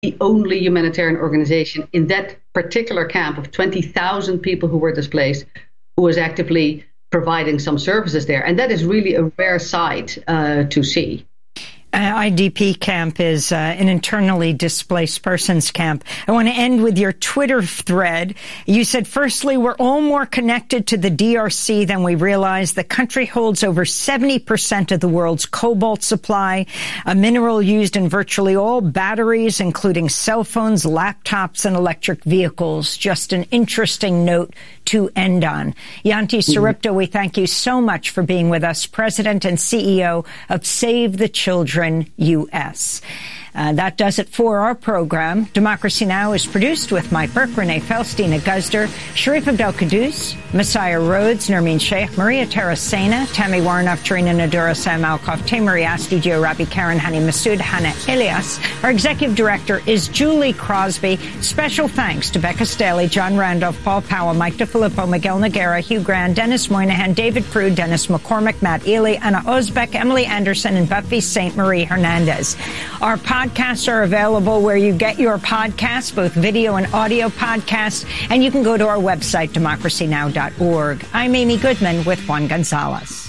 the only humanitarian organization in that particular camp of 20,000 people who were displaced who was actively providing some services there. And that is really a rare sight to see. IDP camp is an internally displaced persons camp. I want to end with your Twitter thread. You said, firstly, we're all more connected to the DRC than we realize. The country holds over 70% of the world's cobalt supply, a mineral used in virtually all batteries, including cell phones, laptops, and electric vehicles. Just an interesting note to end on. Yanti Saripta, we thank you so much for being with us, President and CEO of Save the Children U.S. That does it for our program. Democracy Now! Is produced with Mike Burke, Renee Felstein, Guzder, Sharif Abdel-Qadoos, Messiah Rhodes, Nermeen Sheikh, Maria Terracena, Tammy Warnoff, Jarina Nadura, Sam Alkoff, Tamari Asti, Gio Rabi, Karen, Hani Masood, Hannah Elias. Our executive director is Julie Crosby. Special thanks to Becca Staley, John Randolph, Paul Powell, Mike DeFilippo, Miguel Noguera, Hugh Grant, Dennis Moynihan, David Prude, Dennis McCormick, Matt Ely, Anna Osbeck, Emily Anderson, and Buffy St. Marie Hernandez. Our podcasts are available where you get your podcasts, both video and audio podcasts, and you can go to our website, democracynow.org. I'm Amy Goodman with Juan Gonzalez.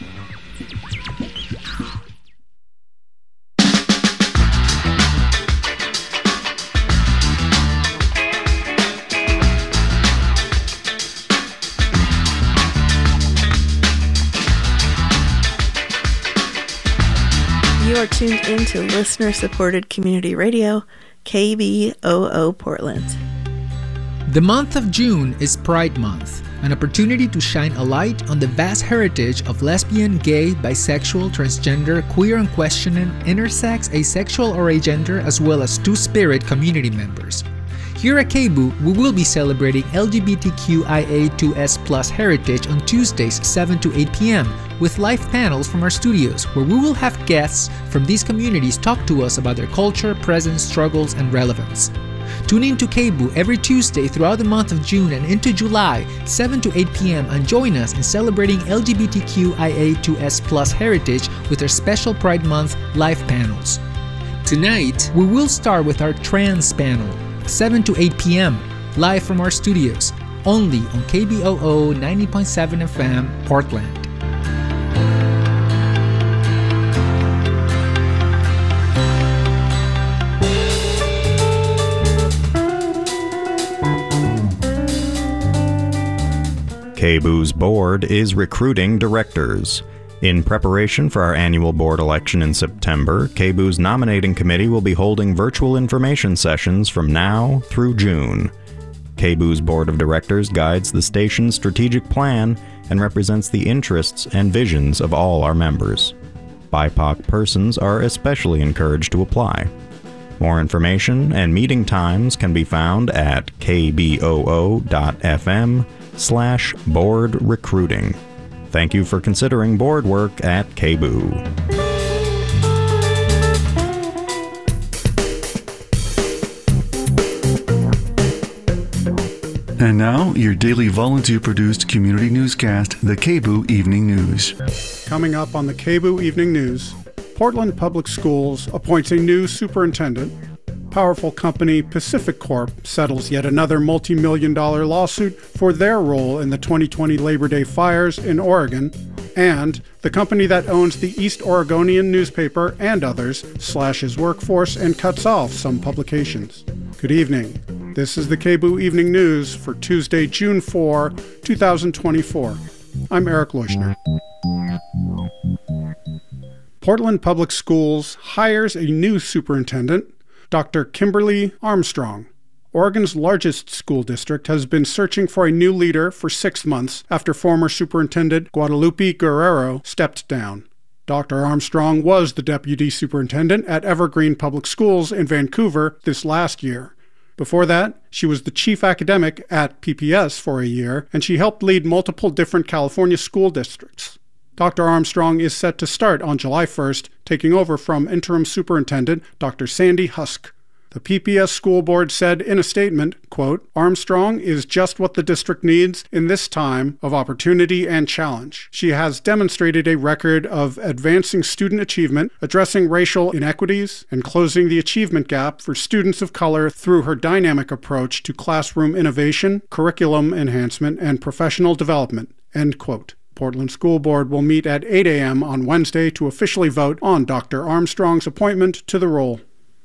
You are tuned into listener-supported community radio, KBOO Portland. The month of June is Pride Month, an opportunity to shine a light on the vast heritage of lesbian, gay, bisexual, transgender, queer and questioning, intersex, asexual or agender, as well as two-spirit community members. Here at KBOO, we will be celebrating LGBTQIA2S+ heritage on Tuesdays 7 to 8 p.m. with live panels from our studios where we will have guests from these communities talk to us about their culture, presence, struggles, and relevance. Tune in to KBOO every Tuesday throughout the month of June and into July, 7 to 8 p.m. and join us in celebrating LGBTQIA2S+ heritage with our special Pride Month live panels. Tonight, we will start with our trans panel, 7 to 8 p.m., live from our studios, only on KBOO 90.7 FM, Portland. KBOO's board is recruiting directors. In preparation for our annual board election in September, KBOO's nominating committee will be holding virtual information sessions from now through June. KBOO's board of directors guides the station's strategic plan and represents the interests and visions of all our members. BIPOC persons are especially encouraged to apply. More information and meeting times can be found at kboo.fm/board recruiting. Thank you for considering board work at KBOO. And now, your daily volunteer-produced community newscast, the KBOO Evening News. Coming up on the KBOO Evening News, Portland Public Schools appoints a new superintendent. Powerful company Pacific Corp settles yet another multi-million-dollar lawsuit for their role in the 2020 Labor Day fires in Oregon. And the company that owns the East Oregonian newspaper and others slashes workforce and cuts off some publications. Good evening. This is the KBOO Evening News for Tuesday, June 4, 2024. I'm Eric Leuschner. Portland Public Schools hires a new superintendent, Dr. Kimberly Armstrong. Oregon's largest school district has been searching for a new leader for 6 months after former Superintendent Guadalupe Guerrero stepped down. Dr. Armstrong was the deputy superintendent at Evergreen Public Schools in Vancouver this last year. Before that, she was the chief academic at PPS for a year, and she helped lead multiple different California school districts. Dr. Armstrong is set to start on July 1st, taking over from interim superintendent Dr. Sandy Husk. The PPS school board said in a statement, quote, "Armstrong is just what the district needs in this time of opportunity and challenge. She has demonstrated a record of advancing student achievement, addressing racial inequities, and closing the achievement gap for students of color through her dynamic approach to classroom innovation, curriculum enhancement, and professional development," end quote. Portland School Board will meet at 8 a.m. on Wednesday to officially vote on Dr. Armstrong's appointment to the role.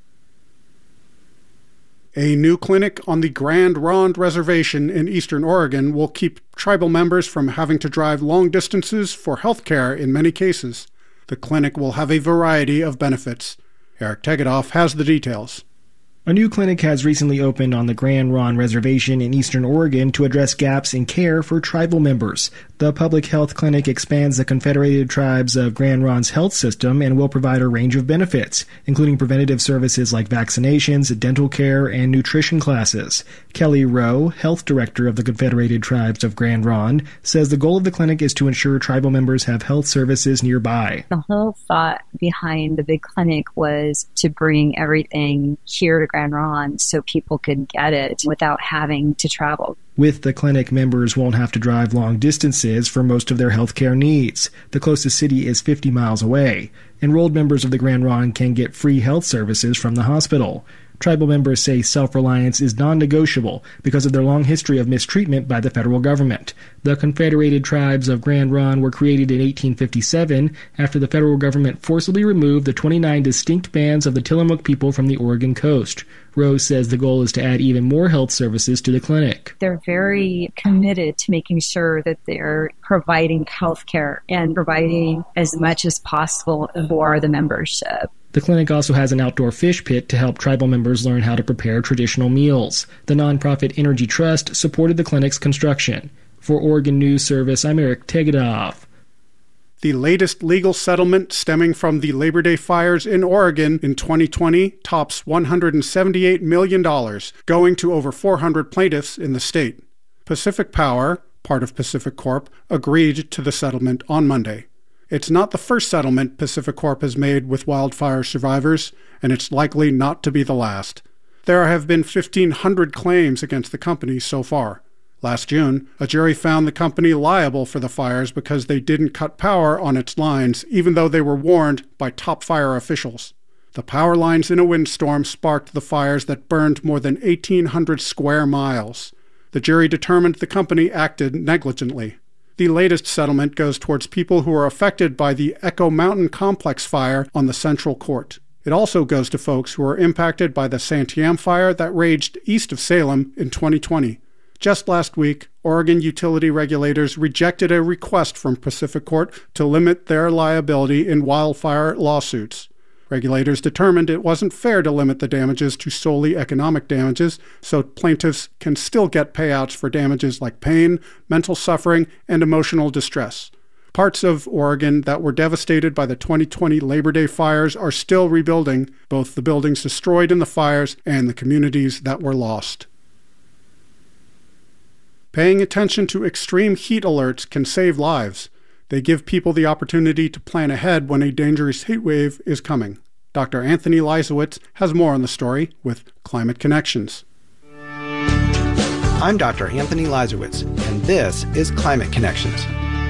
A new clinic on the Grand Ronde Reservation in eastern Oregon will keep tribal members from having to drive long distances for health care in many cases. The clinic will have a variety of benefits. Eric Tegedoff has the details. A new clinic has recently opened on the Grand Ronde Reservation in eastern Oregon to address gaps in care for tribal members. The public health clinic expands the Confederated Tribes of Grand Ronde's health system and will provide a range of benefits, including preventative services like vaccinations, dental care, and nutrition classes. Kelly Rowe, health director of the Confederated Tribes of Grand Ronde, says the goal of the clinic is to ensure tribal members have health services nearby. The whole thought behind the big clinic was to bring everything here to Grand Ronde so people could get it without having to travel. With the clinic, members won't have to drive long distances for most of their health care needs. The closest city is 50 miles away. Enrolled members of the Grand Ronde can get free health services from the hospital. Tribal members say self-reliance is non-negotiable because of their long history of mistreatment by the federal government. The Confederated Tribes of Grand Ronde were created in 1857 after the federal government forcibly removed the 29 distinct bands of the Tillamook people from the Oregon coast. Rose says the goal is to add even more health services to the clinic. They're very committed to making sure that they're providing health care and providing as much as possible for the membership. The clinic also has an outdoor fish pit to help tribal members learn how to prepare traditional meals. The nonprofit Energy Trust supported the clinic's construction. For Oregon News Service, I'm Eric Tegedoff. The latest legal settlement stemming from the Labor Day fires in Oregon in 2020 tops $178 million, going to over 400 plaintiffs in the state. Pacific Power, part of Pacific Corp, agreed to the settlement on Monday. It's not the first settlement Pacific Corp has made with wildfire survivors, and it's likely not to be the last. There have been 1,500 claims against the company so far. Last June, a jury found the company liable for the fires because they didn't cut power on its lines, even though they were warned by top fire officials. The power lines in a windstorm sparked the fires that burned more than 1,800 square miles. The jury determined the company acted negligently. The latest settlement goes towards people who are affected by the Echo Mountain Complex fire on the Central Court. It also goes to folks who are impacted by the Santiam fire that raged east of Salem in 2020. Just last week, Oregon utility regulators rejected a request from Pacific Corp to limit their liability in wildfire lawsuits. Regulators determined it wasn't fair to limit the damages to solely economic damages, so plaintiffs can still get payouts for damages like pain, mental suffering, and emotional distress. Parts of Oregon that were devastated by the 2020 Labor Day fires are still rebuilding, both the buildings destroyed in the fires and the communities that were lost. Paying attention to extreme heat alerts can save lives. They give people the opportunity to plan ahead when a dangerous heat wave is coming. Dr. Anthony Leisowitz has more on the story with Climate Connections. I'm Dr. Anthony Leisowitz, and this is Climate Connections.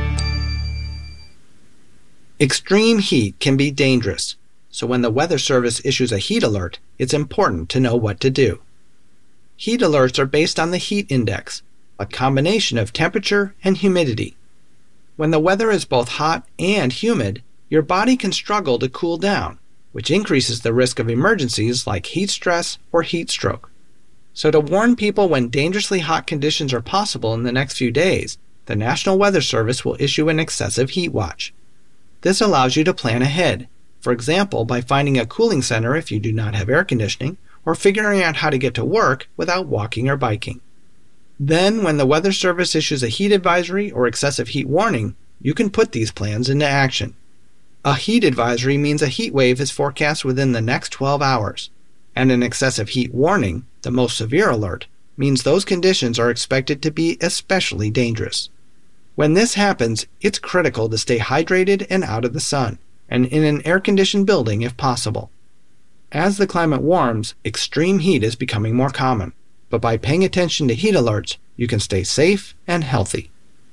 Extreme heat can be dangerous, so when the Weather Service issues a heat alert, it's important to know what to do. Heat alerts are based on the heat index, a combination of temperature and humidity. When the weather is both hot and humid, your body can struggle to cool down, which increases the risk of emergencies like heat stress or heat stroke. So to warn people when dangerously hot conditions are possible in the next few days, the National Weather Service will issue an excessive heat watch. This allows you to plan ahead, for example, by finding a cooling center if you do not have air conditioning, or figuring out how to get to work without walking or biking. Then, when the Weather Service issues a heat advisory or excessive heat warning, you can put these plans into action. A heat advisory means a heat wave is forecast within the next 12 hours, and an excessive heat warning, the most severe alert, means those conditions are expected to be especially dangerous. When this happens, it's critical to stay hydrated and out of the sun, and in an air-conditioned building if possible. As the climate warms, extreme heat is becoming more common. But by paying attention to heat alerts, you can stay safe and healthy.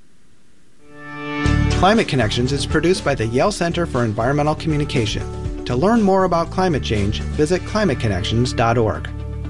Climate Connections is produced by the Yale Center for Environmental Communication. To learn more about climate change, visit climateconnections.org.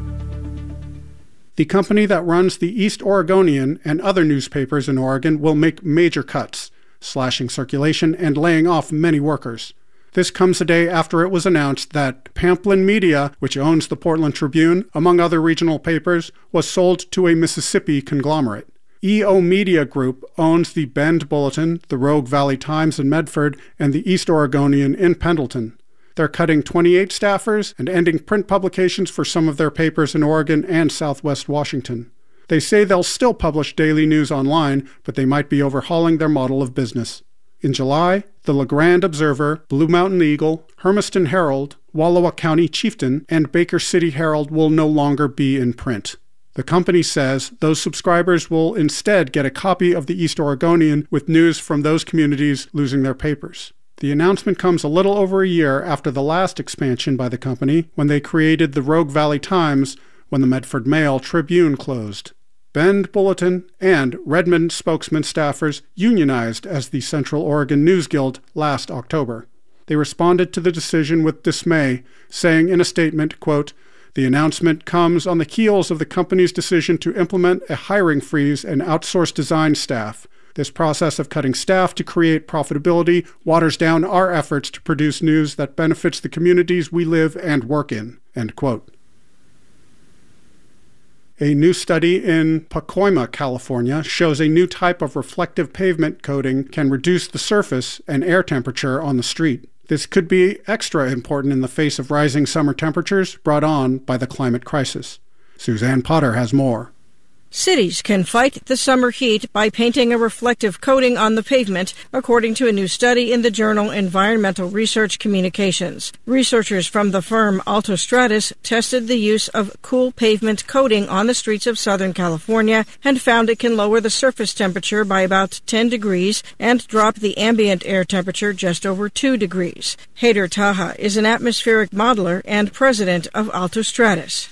The company that runs the East Oregonian and other newspapers in Oregon will make major cuts, slashing circulation and laying off many workers. This comes a day after it was announced that Pamplin Media, which owns the Portland Tribune, among other regional papers, was sold to a Mississippi conglomerate. EO Media Group owns the Bend Bulletin, the Rogue Valley Times in Medford, and the East Oregonian in Pendleton. They're cutting 28 staffers and ending print publications for some of their papers in Oregon and Southwest Washington. They say they'll still publish daily news online, but they might be overhauling their model of business. In July, the La Grande Observer, Blue Mountain Eagle, Hermiston Herald, Wallowa County Chieftain, and Baker City Herald will no longer be in print. The company says those subscribers will instead get a copy of the East Oregonian with news from those communities losing their papers. The announcement comes a little over a year after the last expansion by the company, when they created the Rogue Valley Times when the Medford Mail Tribune closed. Bend Bulletin and Redmond spokesman staffers unionized as the Central Oregon News Guild last October. They responded to the decision with dismay, saying in a statement, quote, "The announcement comes on the heels of the company's decision to implement a hiring freeze and outsource design staff. This process of cutting staff to create profitability waters down our efforts to produce news that benefits the communities we live and work in." End quote. A new study in Pacoima, California, shows a new type of reflective pavement coating can reduce the surface and air temperature on the street. This could be extra important in the face of rising summer temperatures brought on by the climate crisis. Suzanne Potter has more. Cities can fight the summer heat by painting a reflective coating on the pavement, according to a new study in the journal Environmental Research Communications. Researchers from the firm Altostratus tested the use of cool pavement coating on the streets of Southern California and found it can lower the surface temperature by about 10 degrees and drop the ambient air temperature just over 2 degrees. Haider Taha is an atmospheric modeler and president of Altostratus.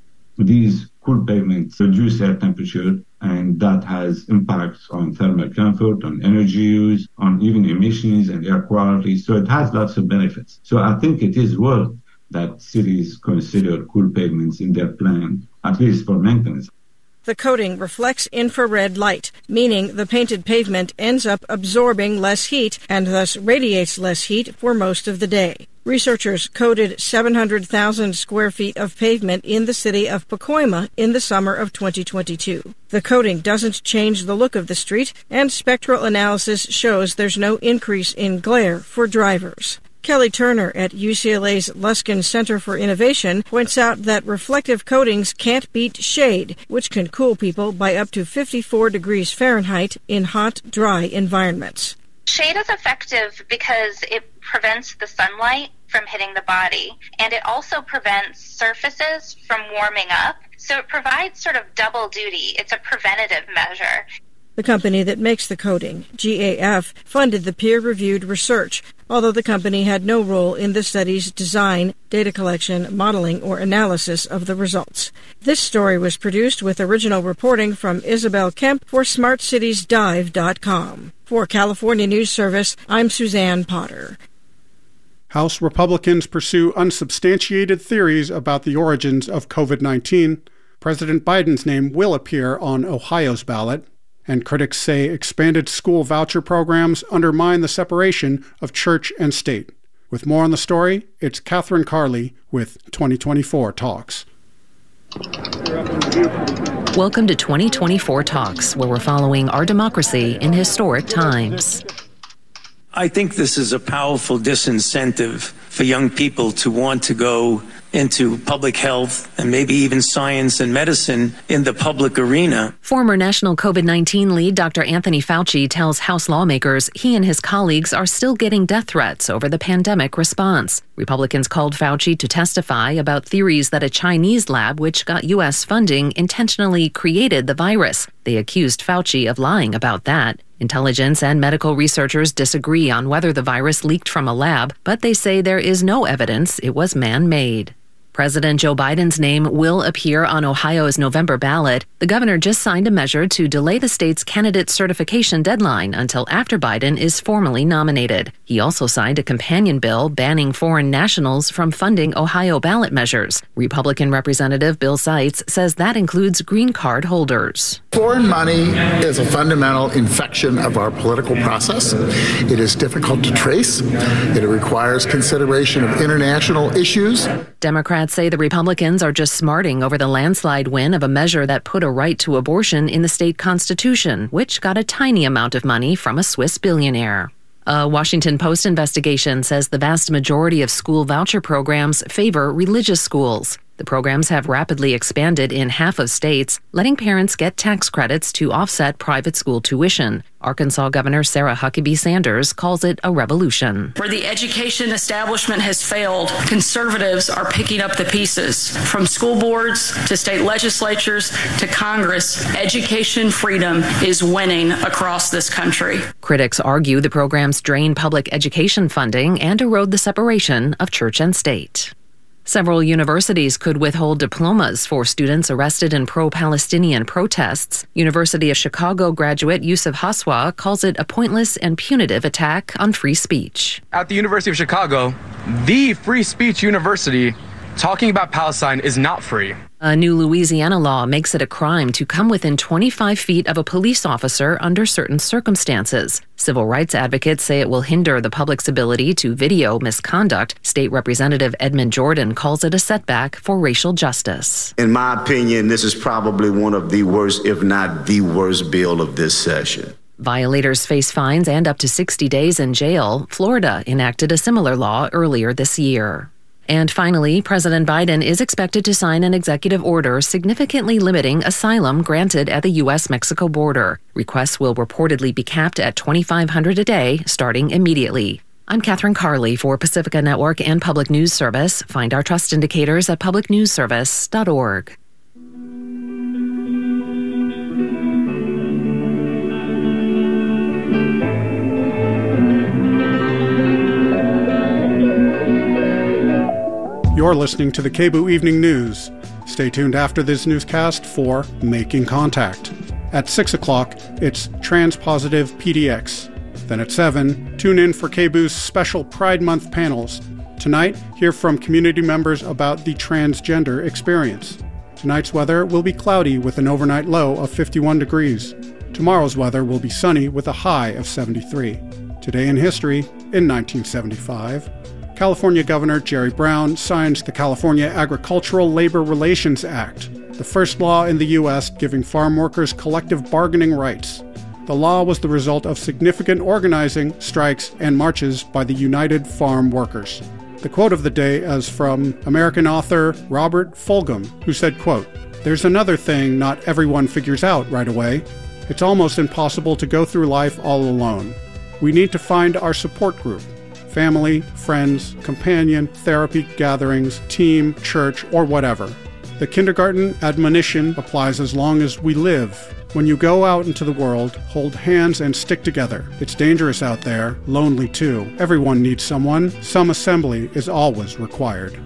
These cool pavements reduce air temperature, and that has impacts on thermal comfort, on energy use, on even emissions and air quality. So it has lots of benefits. So I think it is worth that cities consider cool pavements in their plan, at least for maintenance. The coating reflects infrared light, meaning the painted pavement ends up absorbing less heat and thus radiates less heat for most of the day. Researchers coated 700,000 square feet of pavement in the city of Pacoima in the summer of 2022. The coating doesn't change the look of the street, and spectral analysis shows there's no increase in glare for drivers. Kelly Turner at UCLA's Luskin Center for Innovation points out that reflective coatings can't beat shade, which can cool people by up to 54 degrees Fahrenheit in hot, dry environments. Shade is effective because it prevents the sunlight from hitting the body, and it also prevents surfaces from warming up. So it provides sort of double duty. It's a preventative measure. The company that makes the coating, GAF, funded the peer-reviewed research, although the company had no role in the study's design, data collection, modeling, or analysis of the results. This story was produced with original reporting from Isabel Kemp for SmartCitiesDive.com. For California News Service, I'm Suzanne Potter. House Republicans pursue unsubstantiated theories about the origins of COVID-19. President Biden's name will appear on Ohio's ballot. And critics say expanded school voucher programs undermine the separation of church and state. With more on the story, it's Catherine Carley with 2024 Talks. Welcome to 2024 Talks, where we're following our democracy in historic times. I think this is a powerful disincentive for young people to want to go into public health and maybe even science and medicine in the public arena. Former national COVID-19 lead Dr. Anthony Fauci tells House lawmakers he and his colleagues are still getting death threats over the pandemic response. Republicans called Fauci to testify about theories that a Chinese lab, which got U.S. funding, intentionally created the virus. They accused Fauci of lying about that. Intelligence and medical researchers disagree on whether the virus leaked from a lab, but they say there is no evidence it was man-made. President Joe Biden's name will appear on Ohio's November ballot. The governor just signed a measure to delay the state's candidate certification deadline until after Biden is formally nominated. He also signed a companion bill banning foreign nationals from funding Ohio ballot measures. Republican Representative Bill Seitz says that includes green card holders. Foreign money is a fundamental infection of our political process. It is difficult to trace. It requires consideration of international issues. Democrats say the Republicans are just smarting over the landslide win of a measure that put a right to abortion in the state constitution, which got a tiny amount of money from a Swiss billionaire. A Washington Post investigation says the vast majority of school voucher programs favor religious schools. The programs have rapidly expanded in half of states, letting parents get tax credits to offset private school tuition. Arkansas Governor Sarah Huckabee Sanders calls it a revolution. Where the education establishment has failed, conservatives are picking up the pieces. From school boards to state legislatures to Congress, education freedom is winning across this country. Critics argue the programs drain public education funding and erode the separation of church and state. Several universities could withhold diplomas for students arrested in pro-Palestinian protests. University of Chicago graduate Yusuf Haswa calls it a pointless and punitive attack on free speech. At the University of Chicago, the free speech university, talking about Palestine is not free. A new Louisiana law makes it a crime to come within 25 feet of a police officer under certain circumstances. Civil rights advocates say it will hinder the public's ability to video misconduct. State Representative Edmund Jordan calls it a setback for racial justice. In my opinion, this is probably one of the worst, if not the worst, bill of this session. Violators face fines and up to 60 days in jail. Florida enacted a similar law earlier this year. And finally, President Biden is expected to sign an executive order significantly limiting asylum granted at the U.S.-Mexico border. Requests will reportedly be capped at $2,500 a day, starting immediately. I'm Catherine Carley for Pacifica Network and Public News Service. Find our trust indicators at publicnewsservice.org. You're listening to the KBOO Evening News. Stay tuned after this newscast for Making Contact. At 6 o'clock, it's Transpositive PDX. Then at 7, tune in for KBOO's special Pride Month panels. Tonight, hear from community members about the transgender experience. Tonight's weather will be cloudy with an overnight low of 51 degrees. Tomorrow's weather will be sunny with a high of 73. Today in history, in 1975, California Governor Jerry Brown signs the California Agricultural Labor Relations Act, the first law in the U.S. giving farm workers collective bargaining rights. The law was the result of significant organizing, strikes, and marches by the United Farm Workers. The quote of the day is from American author Robert Fulghum, who said, quote, "There's another thing not everyone figures out right away. It's almost impossible to go through life all alone. We need to find our support group. Family, friends, companion, therapy, gatherings, team, church, or whatever. The kindergarten admonition applies as long as we live. When you go out into the world, hold hands and stick together. It's dangerous out there, lonely too. Everyone needs someone. Some assembly is always required."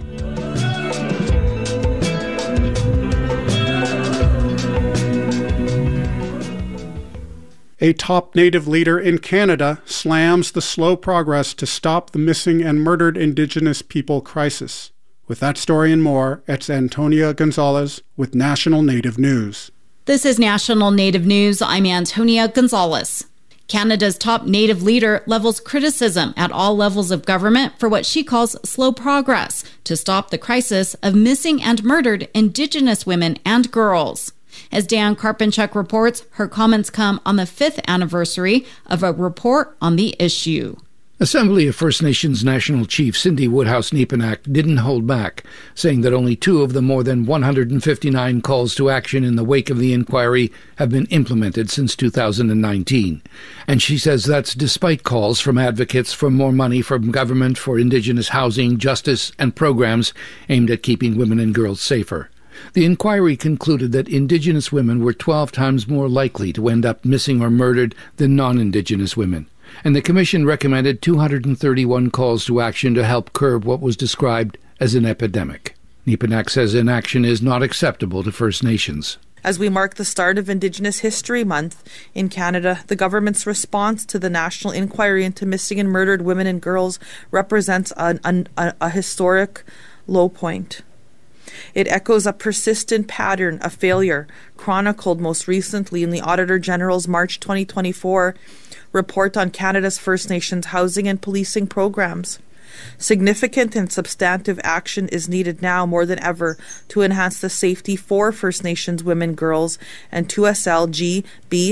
A top Native leader in Canada slams the slow progress to stop the missing and murdered Indigenous people crisis. With that story and more, it's Antonia Gonzalez with National Native News. This is National Native News. I'm Antonia Gonzalez. Canada's top Native leader levels criticism at all levels of government for what she calls slow progress to stop the crisis of missing and murdered Indigenous women and girls. As Dan Karpenchuk reports, her comments come on the 5th anniversary of a report on the issue. Assembly of First Nations National Chief Cindy Woodhouse-Nepenak didn't hold back, saying that only 2 of the more than 159 calls to action in the wake of the inquiry have been implemented since 2019. And she says that's despite calls from advocates for more money from government for Indigenous housing, justice, and programs aimed at keeping women and girls safer. The inquiry concluded that Indigenous women were 12 times more likely to end up missing or murdered than non-Indigenous women, and the Commission recommended 231 calls to action to help curb what was described as an epidemic. Nepanak says inaction is not acceptable to First Nations. As we mark the start of Indigenous History Month in Canada, the government's response to the national inquiry into missing and murdered women and girls represents a historic low point. It echoes a persistent pattern of failure, chronicled most recently in the Auditor General's March 2024 report on Canada's First Nations housing and policing programs. Significant and substantive action is needed now more than ever to enhance the safety for First Nations women, girls, and 2SL,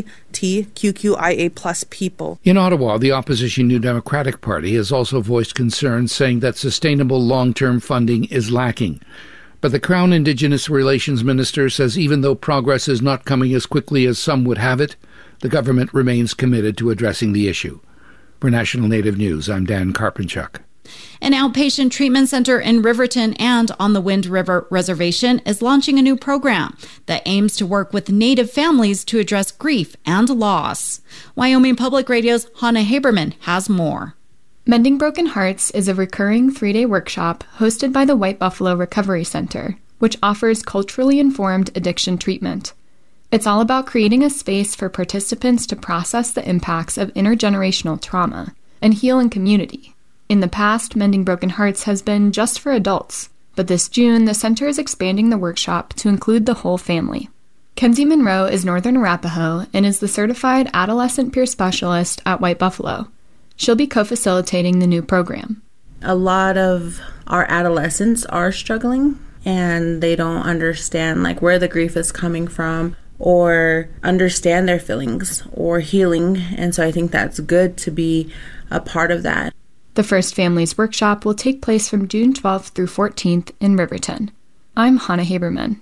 LGBTQIA+ people. In Ottawa, the opposition New Democratic Party has also voiced concerns, saying that sustainable long-term funding is lacking. But the Crown Indigenous Relations Minister says even though progress is not coming as quickly as some would have it, the government remains committed to addressing the issue. For National Native News, I'm Dan Karpinchuk. An outpatient treatment center in Riverton and on the Wind River Reservation is launching a new program that aims to work with Native families to address grief and loss. Wyoming Public Radio's Hannah Haberman has more. Mending Broken Hearts is a recurring 3-day workshop hosted by the White Buffalo Recovery Center, which offers culturally informed addiction treatment. It's all about creating a space for participants to process the impacts of intergenerational trauma and heal in community. In the past, Mending Broken Hearts has been just for adults, but this June, the center is expanding the workshop to include the whole family. Kenzie Monroe is Northern Arapaho and is the certified adolescent peer specialist at White Buffalo. She'll be co-facilitating the new program. A lot of our adolescents are struggling and they don't understand where the grief is coming from or understand their feelings or healing. And so I think that's good to be a part of that. The First Families Workshop will take place from June 12th through 14th in Riverton. I'm Hannah Haberman.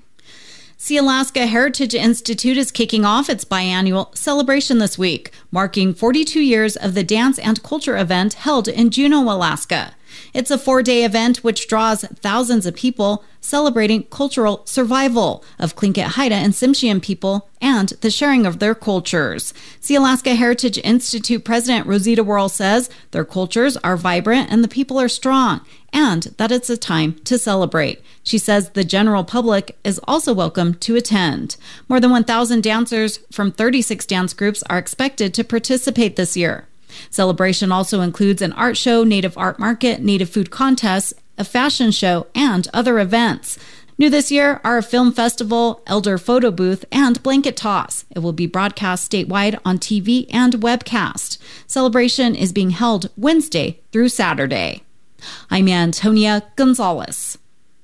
Sealaska Heritage Institute is kicking off its biannual celebration this week, marking 42 years of the dance and culture event held in Juneau, Alaska. It's a 4-day event which draws thousands of people celebrating cultural survival of Tlingit Haida and Tsimshian people and the sharing of their cultures. Sealaska Heritage Institute President Rosita Worrell says their cultures are vibrant and the people are strong, and that it's a time to celebrate. She says the general public is also welcome to attend. More than 1,000 dancers from 36 dance groups are expected to participate this year. Celebration also includes an art show, native art market, native food contests, a fashion show, and other events. New this year are a film festival, elder photo booth, and blanket toss. It will be broadcast statewide on TV and webcast. Celebration is being held Wednesday through Saturday. I'm Antonia Gonzalez.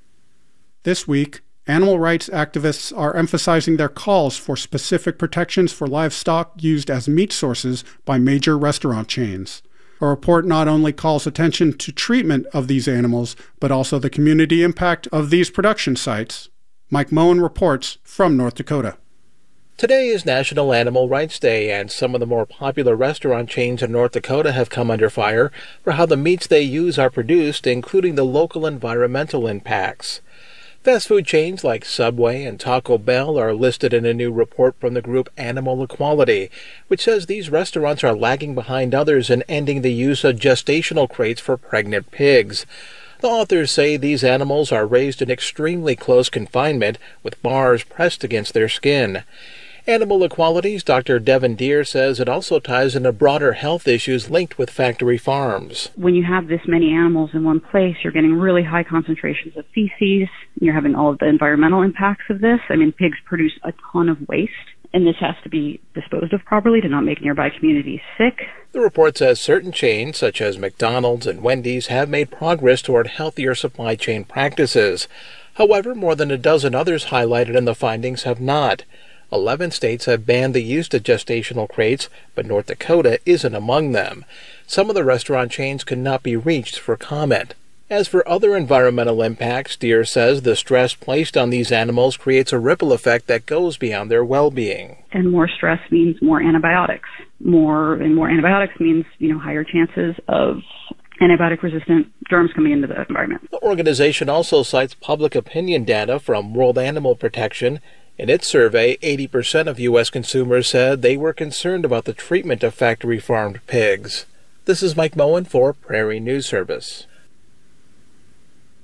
This week, animal rights activists are emphasizing their calls for specific protections for livestock used as meat sources by major restaurant chains. A report not only calls attention to treatment of these animals, but also the community impact of these production sites. Mike Moen reports from North Dakota. Today is National Animal Rights Day, and some of the more popular restaurant chains in North Dakota have come under fire for how the meats they use are produced, including the local environmental impacts. Fast food chains like Subway and Taco Bell are listed in a new report from the group Animal Equality, which says these restaurants are lagging behind others in ending the use of gestational crates for pregnant pigs. The authors say these animals are raised in extremely close confinement, with bars pressed against their skin. Animal Equality's Dr. Devin Deer says it also ties into broader health issues linked with factory farms. When you have this many animals in one place, you're getting really high concentrations of feces. You're having all of the environmental impacts of this. Pigs produce a ton of waste, and this has to be disposed of properly to not make nearby communities sick. The report says certain chains, such as McDonald's and Wendy's, have made progress toward healthier supply chain practices. However, more than a dozen others highlighted in the findings have not. 11 states have banned the use of gestational crates, but North Dakota isn't among them. Some of the restaurant chains could not be reached for comment. As for other environmental impacts, Deere says the stress placed on these animals creates a ripple effect that goes beyond their well-being. And more stress means more antibiotics. More antibiotics means, higher chances of antibiotic-resistant germs coming into the environment. The organization also cites public opinion data from World Animal Protection. In its survey, 80% of U.S. consumers said they were concerned about the treatment of factory-farmed pigs. This is Mike Moen for Prairie News Service.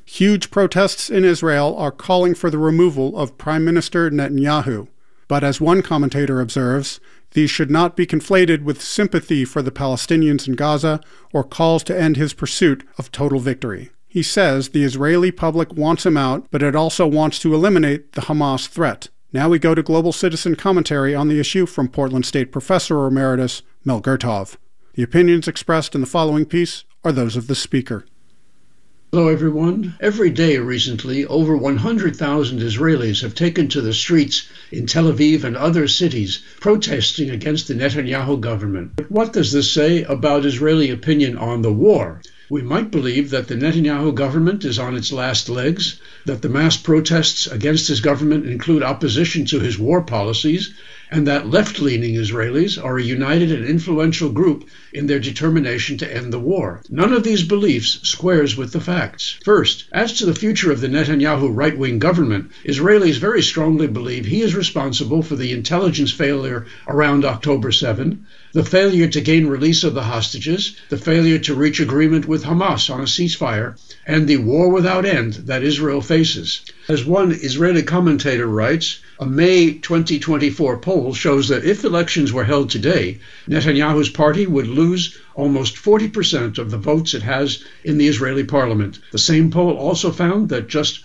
Huge protests in Israel are calling for the removal of Prime Minister Netanyahu. But as one commentator observes, these should not be conflated with sympathy for the Palestinians in Gaza or calls to end his pursuit of total victory. He says the Israeli public wants him out, but it also wants to eliminate the Hamas threat. Now we go to Global Citizen commentary on the issue from Portland State Professor Emeritus Mel Gertov. The opinions expressed in the following piece are those of the speaker. Hello, everyone. Every day recently, over 100,000 Israelis have taken to the streets in Tel Aviv and other cities protesting against the Netanyahu government. But what does this say about Israeli opinion on the war? We might believe that the Netanyahu government is on its last legs, that the mass protests against his government include opposition to his war policies, and that left-leaning Israelis are a united and influential group in their determination to end the war. None of these beliefs squares with the facts. First, as to the future of the Netanyahu right-wing government, Israelis very strongly believe he is responsible for the intelligence failure around October 7, the failure to gain release of the hostages, the failure to reach agreement with Hamas on a ceasefire, and the war without end that Israel faces. As one Israeli commentator writes, a May 2024 poll shows that if elections were held today, Netanyahu's party would lose almost 40% of the votes it has in the Israeli parliament. The same poll also found that just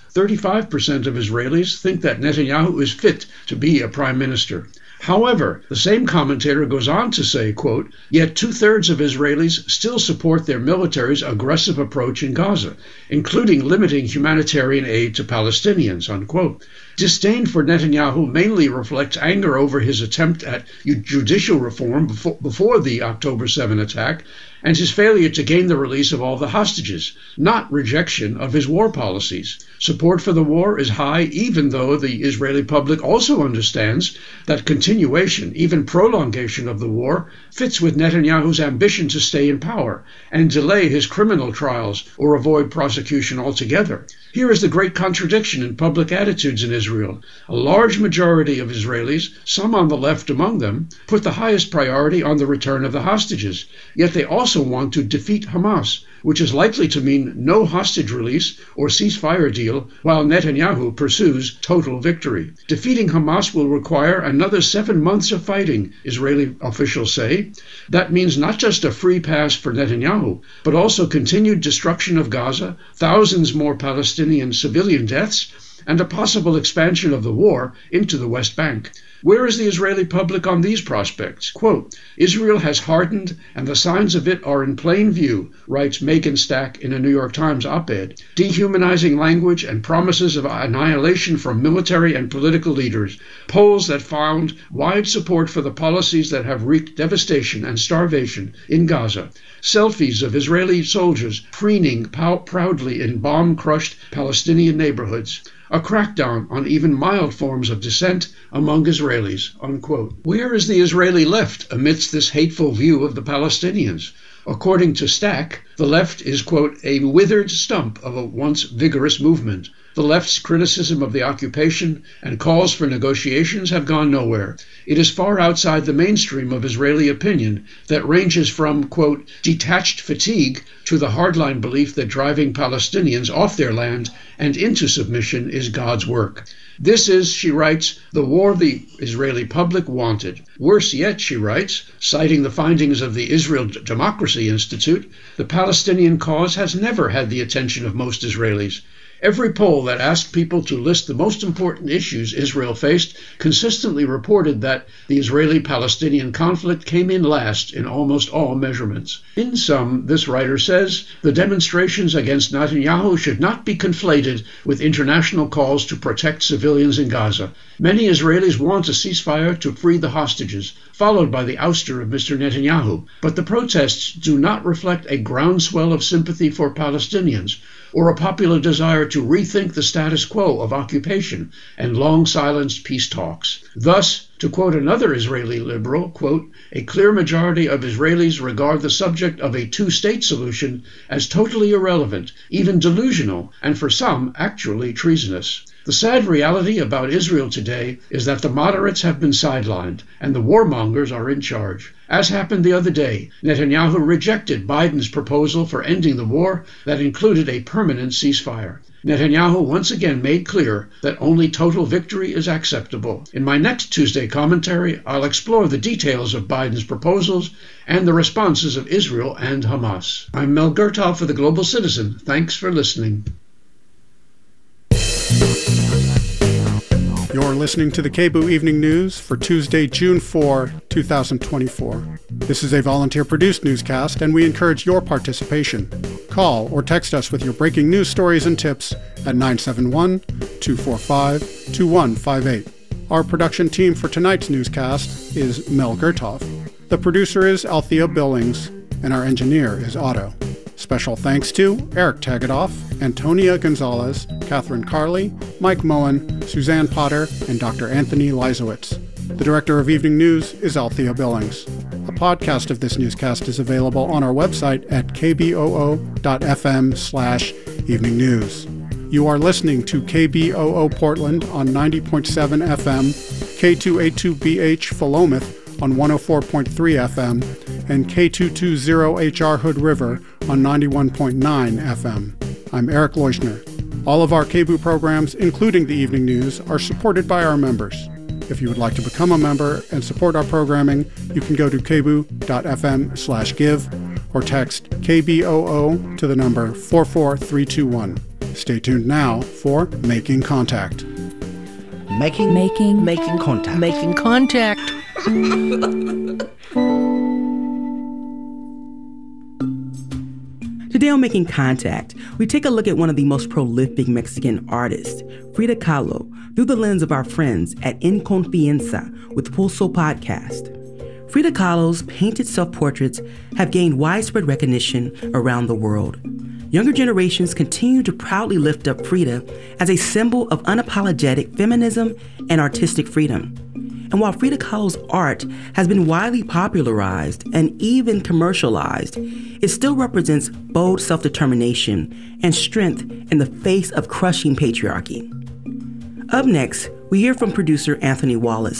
35% of Israelis think that Netanyahu is fit to be a prime minister. However, the same commentator goes on to say, quote, yet 2/3 of Israelis still support their military's aggressive approach in Gaza, including limiting humanitarian aid to Palestinians, unquote. Disdain for Netanyahu mainly reflects anger over his attempt at judicial reform before the October 7 attack, and his failure to gain the release of all the hostages, not rejection of his war policies. Support for the war is high, even though the Israeli public also understands that continuation, even prolongation of the war, fits with Netanyahu's ambition to stay in power and delay his criminal trials or avoid prosecution altogether. Here is the great contradiction in public attitudes in Israel. A large majority of Israelis, some on the left among them, put the highest priority on the return of the hostages, yet they also want to defeat Hamas, which is likely to mean no hostage release or ceasefire deal while Netanyahu pursues total victory. Defeating Hamas will require another 7 months of fighting, Israeli officials say. That means not just a free pass for Netanyahu, but also continued destruction of Gaza, thousands more Palestinian civilian deaths, and a possible expansion of the war into the West Bank. Where is the Israeli public on these prospects? Quote, Israel has hardened and the signs of it are in plain view, writes Megan Stack in a New York Times op-ed. Dehumanizing language and promises of annihilation from military and political leaders. Polls that found wide support for the policies that have wreaked devastation and starvation in Gaza. Selfies of Israeli soldiers preening proudly in bomb-crushed Palestinian neighborhoods. A crackdown on even mild forms of dissent among Israelis, unquote. Where is the Israeli left amidst this hateful view of the Palestinians? According to Stack, the left is, quote, a withered stump of a once vigorous movement. The left's criticism of the occupation and calls for negotiations have gone nowhere. It is far outside the mainstream of Israeli opinion that ranges from, quote, detached fatigue to the hardline belief that driving Palestinians off their land and into submission is God's work. This is, she writes, the war the Israeli public wanted. Worse yet, she writes, citing the findings of the Israel Democracy Institute, the Palestinian cause has never had the attention of most Israelis. Every poll that asked people to list the most important issues Israel faced consistently reported that the Israeli-Palestinian conflict came in last in almost all measurements. In sum, this writer says, the demonstrations against Netanyahu should not be conflated with international calls to protect civilians in Gaza. Many Israelis want a ceasefire to free the hostages, followed by the ouster of Mr. Netanyahu, but the protests do not reflect a groundswell of sympathy for Palestinians or a popular desire to rethink the status quo of occupation and long-silenced peace talks. Thus, to quote another Israeli liberal, quote, a clear majority of Israelis regard the subject of a two-state solution as totally irrelevant, even delusional, and for some, actually treasonous. The sad reality about Israel today is that the moderates have been sidelined and the warmongers are in charge. As happened the other day, Netanyahu rejected Biden's proposal for ending the war that included a permanent ceasefire. Netanyahu once again made clear that only total victory is acceptable. In my next Tuesday commentary, I'll explore the details of Biden's proposals and the responses of Israel and Hamas. I'm Mel Gertoff for The Global Citizen. Thanks for listening. You're listening to the KBOO Evening News for Tuesday, June 4, 2024. This is a volunteer-produced newscast, and we encourage your participation. Call or text us with your breaking news stories and tips at 971-245-2158. Our production team for tonight's newscast is Mel Gertoff. The producer is Althea Billings, and our engineer is Otto. Special thanks to Eric Tagadoff, Antonia Gonzalez, Catherine Carley, Mike Moen, Suzanne Potter, and Dr. Anthony Leisowitz. The director of Evening News is Althea Billings. A podcast of this newscast is available on our website at kboo.fm/evening news. You are listening to KBOO Portland on 90.7 FM, K282BH Philomath on 104.3 FM, and K220HR Hood River on 91.9 FM. I'm Eric Leuschner. All of our KBOO programs, including the Evening News, are supported by our members. If you would like to become a member and support our programming, you can go to kboo.fm/give or text KBOO to the number 44321. Stay tuned now for Making Contact. Making contact. Making contact. Today on Making Contact, we take a look at one of the most prolific Mexican artists, Frida Kahlo, through the lens of our friends at En Confianza with Pulso Podcast. Frida Kahlo's painted self-portraits have gained widespread recognition around the world. Younger generations continue to proudly lift up Frida as a symbol of unapologetic feminism and artistic freedom. And while Frida Kahlo's art has been widely popularized and even commercialized, it still represents bold self-determination and strength in the face of crushing patriarchy. Up next, we hear from producer Anthony Wallace